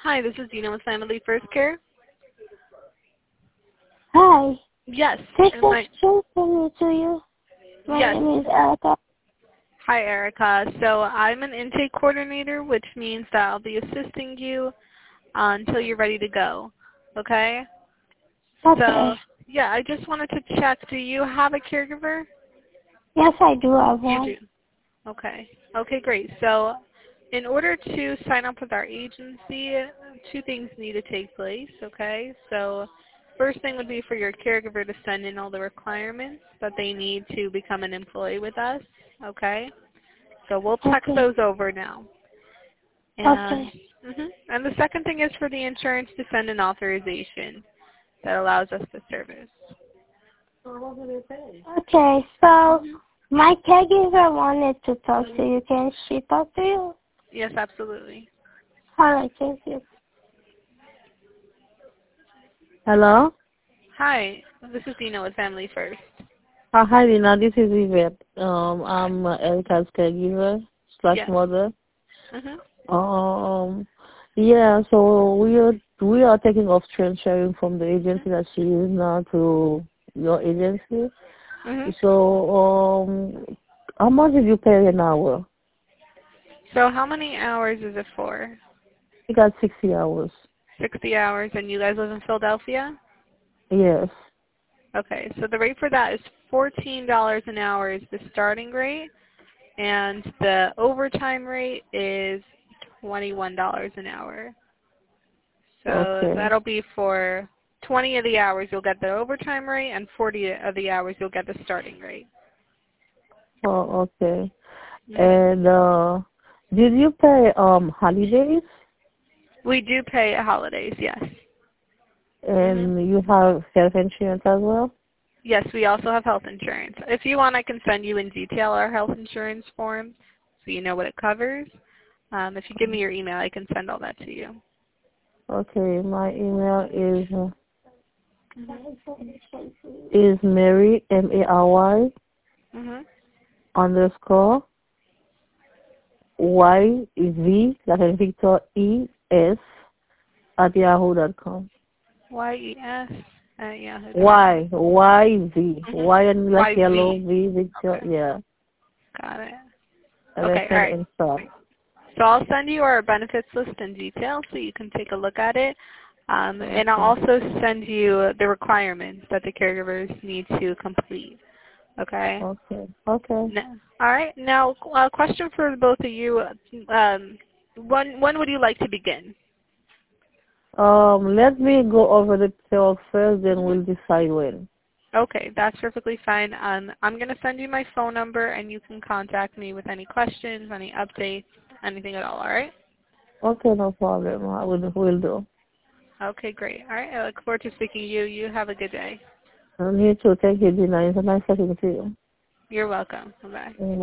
Hi, this is Dina with Family First Care. Hi. Yes. This am I- is speaking to you. My Yes. name is Erica. Hi, Erica. So I'm an intake coordinator, which means that I'll be assisting you until you're ready to go. Okay? Okay. So, yeah, I just wanted to check. Do you have a caregiver? Yes, I do have You one. do. Okay. Okay, great. So in order to sign up with our agency, two things need to take place, okay? So first thing would be for your caregiver to send in all the requirements that they need to become an employee with us, okay? So we'll text Okay. those over now. And, Okay. and the second thing is for the insurance to send an authorization that allows us to service. Okay, so my caregiver wanted to talk to you. Can she talk to you? Yes, absolutely. All right, thank you. Hello? Hi, this is Dina with Family First. Hi, Lina. This is Yvette. I'm Erica's caregiver slash Yes. mother. Mhm. Yeah. So we are taking off train sharing from the agency that she is now to your agency. Mhm. So how much did you pay an hour? So how many hours is it for? We got 60 hours. 60 hours, and you guys live in Philadelphia? Yes. Okay, so the rate for that is $14 an hour is the starting rate, and the overtime rate is $21 an hour. So Okay. that'll be for 20 of the hours you'll get the overtime rate, and 40 of the hours you'll get the starting rate. Oh, okay. Mhm. And did you pay holidays? We do pay holidays, yes. And you have health insurance as well? Yes, we also have health insurance. If you want, I can send you in detail our health insurance form so you know what it covers. If you give me your email, I can send all that to you. Okay, my email is Mary Mary Mhm. _ YV, like in Victor ES @yahoo.com. YES at Yahoo. YV Mhm. Y and like yellow, YV. V Victor, Okay. yeah. Got it. Okay. All Elephant right. and stuff. So I'll send you our benefits list in detail so you can take a look at it. And I'll Okay. also send you the requirements that the caregivers need to complete. Okay? Okay. All right. Now, a question for both of you. When would you like to begin? Let me go over the talk first, then we'll decide when. Okay, that's perfectly fine. I'm going to send you my phone number, and you can contact me with any questions, any updates, anything at all, all right? Okay, no problem. Will do. Okay, great. All right, I look forward to speaking to you. You have a good day. And you too. Thank you, Dina. It's a nice talking to you. You're welcome. Bye-bye.